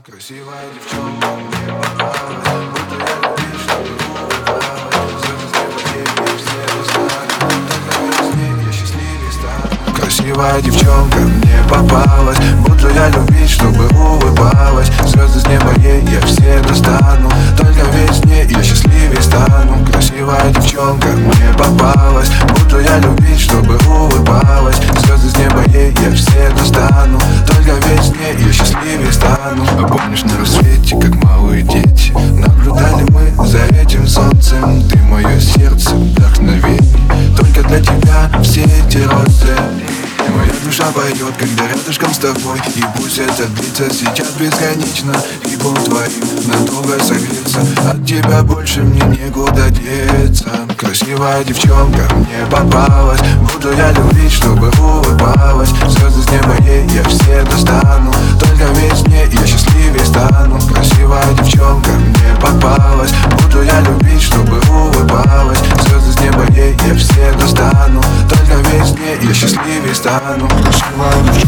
Красивая девчонка мне попалась, будто я любил, чтобы улыбалась. Звезды с неба ей все достану, только с ней я счастливее стану. Красивая девчонка мне попалась, будто я любить, чтобы улыбалась. Звезды с неба ей я все достану, только весь ней я счастливее стану. Красивая девчонка мне попалась, будто я любить, чтобы улыбалась. Звезды с неба ей я все достану, только весь ней я счастливее стану. А помнишь, на рассвете, как малые дети, наблюдали мы за этим солнцем. Ты мое сердце, вдохновение, только для тебя все эти розы. Моя душа поет, когда рядышком с тобой. И пусть это длится сейчас бесконечно, и будем твоим надолго согреться. От тебя больше мне некуда деться. Красивая девчонка мне попалась, буду я любить, чтобы улыбалась. Звезды с неба ей я все достану, только весь мне я счастливее стану. Красивая девчонка мне попалась, буду я любить, чтобы улыбалась. Звезды с неба ей я все достану, только весь мне я счастливее стану. Красивая девчонка